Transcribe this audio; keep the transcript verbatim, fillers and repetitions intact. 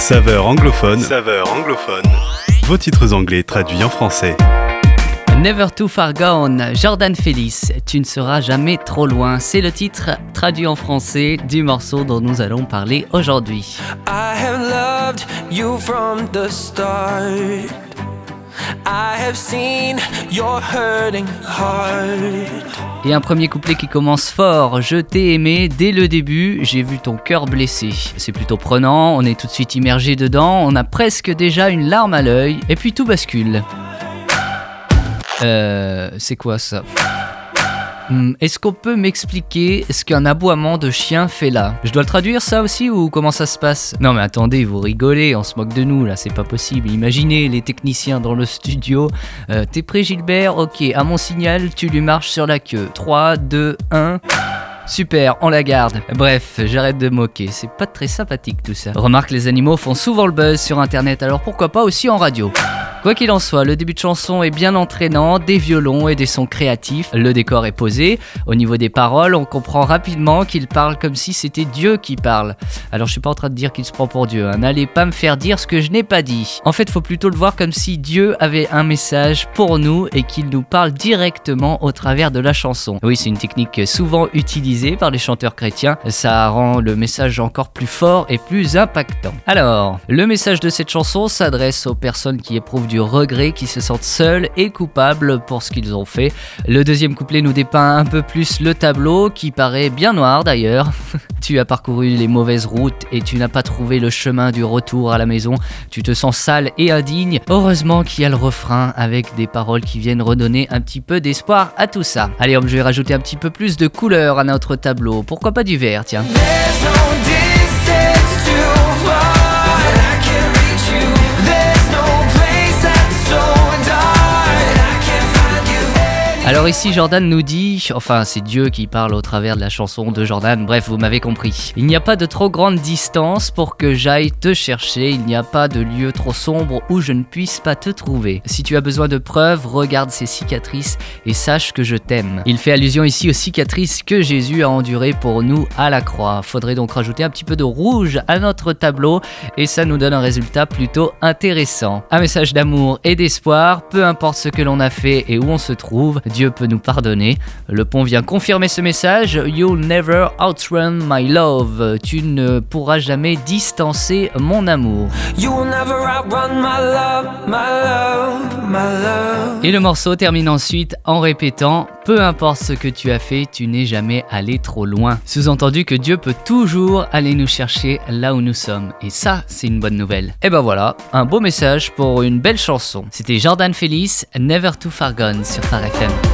Saveur anglophone. Saveur anglophone. Vos titres anglais traduits en français. Never Too Far Gone, Jordan Feliz, tu ne seras jamais trop loin. C'est le titre traduit en français du morceau dont nous allons parler aujourd'hui. I have loved you from the start. I have seen your hurting heart. Et un premier couplet qui commence fort. Je t'ai aimé dès le début, j'ai vu ton cœur blessé. C'est plutôt prenant, on est tout de suite immergé dedans, on a presque déjà une larme à l'œil, et puis tout bascule. Euh, c'est quoi ça ? Hmm, est-ce qu'on peut m'expliquer ce qu'un aboiement de chien fait là ? Je dois le traduire ça aussi ou comment ça se passe ? Non mais attendez, vous rigolez, on se moque de nous là, c'est pas possible. Imaginez les techniciens dans le studio. Euh, t'es prêt Gilbert ? Ok, à mon signal, tu lui marches sur la queue. trois, deux, un... Super, on la garde. Bref, j'arrête de moquer, c'est pas très sympathique tout ça. Remarque, les animaux font souvent le buzz sur internet, alors pourquoi pas aussi en radio ? Quoi qu'il en soit, le début de chanson est bien entraînant, des violons et des sons créatifs, le décor est posé. Au niveau des paroles, on comprend rapidement qu'il parle comme si c'était Dieu qui parle. Alors je suis pas en train de dire qu'il se prend pour Dieu, hein. N'allez pas me faire dire ce que je n'ai pas dit. En fait, faut plutôt le voir comme si Dieu avait un message pour nous et qu'il nous parle directement au travers de la chanson. Oui, c'est une technique souvent utilisée par les chanteurs chrétiens, ça rend le message encore plus fort et plus impactant. Alors, le message de cette chanson s'adresse aux personnes qui éprouvent du regret, qui se sentent seuls et coupables pour ce qu'ils ont fait. Le deuxième couplet nous dépeint un peu plus le tableau, qui paraît bien noir d'ailleurs. Tu as parcouru les mauvaises routes et tu n'as pas trouvé le chemin du retour à la maison. Tu te sens sale et indigne. Heureusement qu'il y a le refrain avec des paroles qui viennent redonner un petit peu d'espoir à tout ça. Allez hop, je vais rajouter un petit peu plus de couleur à notre tableau. Pourquoi pas du vert, tiens. There's no distance too far I can't reach you. There's no place that's so dark I can't find you. Alors ici Jordan nous dit, enfin c'est Dieu qui parle au travers de la chanson de Jordan, bref vous m'avez compris. Il n'y a pas de trop grande distance pour que j'aille te chercher, il n'y a pas de lieu trop sombre où je ne puisse pas te trouver. Si tu as besoin de preuves, regarde ces cicatrices et sache que je t'aime. Il fait allusion ici aux cicatrices que Jésus a endurées pour nous à la croix. Faudrait donc rajouter un petit peu de rouge à notre tableau et ça nous donne un résultat plutôt intéressant. Un message d'amour et d'espoir, peu importe ce que l'on a fait et où on se trouve, Dieu peut nous pardonner. Le pont vient confirmer ce message. You'll never outrun my love. Tu ne pourras jamais distancer mon amour. You will never outrun my love, my love, my love. Et le morceau termine ensuite en répétant « Peu importe ce que tu as fait, tu n'es jamais allé trop loin ». Sous-entendu que Dieu peut toujours aller nous chercher là où nous sommes. Et ça, c'est une bonne nouvelle. Et ben voilà, un beau message pour une belle chanson. C'était Jordan Feliz, Never Too Far Gone sur Phare F M.